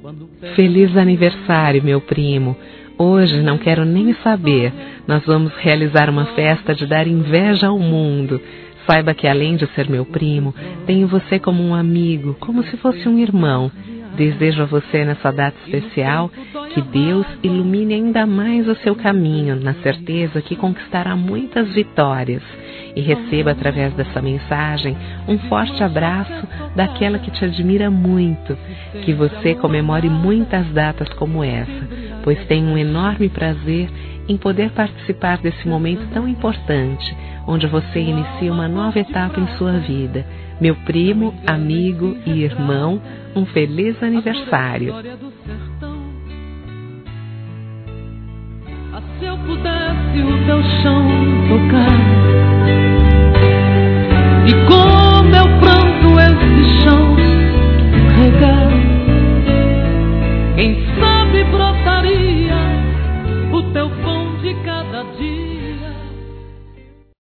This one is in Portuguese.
Feliz aniversário, meu primo. Hoje não quero nem saber. Nós vamos realizar uma festa de dar inveja ao mundo. Saiba que além de ser meu primo, tenho você como um amigo, como se fosse um irmão. Desejo a você nessa data especial que Deus ilumine ainda mais o seu caminho, na certeza que conquistará muitas vitórias. E receba através dessa mensagem um forte abraço daquela que te admira muito. Que você comemore muitas datas como essa, pois tenho um enorme prazer em poder participar desse momento tão importante, onde você inicia uma nova etapa em sua vida. Meu primo, amigo e irmão, um feliz aniversário. Se eu pudesse o teu chão tocar e com meu pranto esse chão regar, quem sabe brotaria o teu pão de cada dia.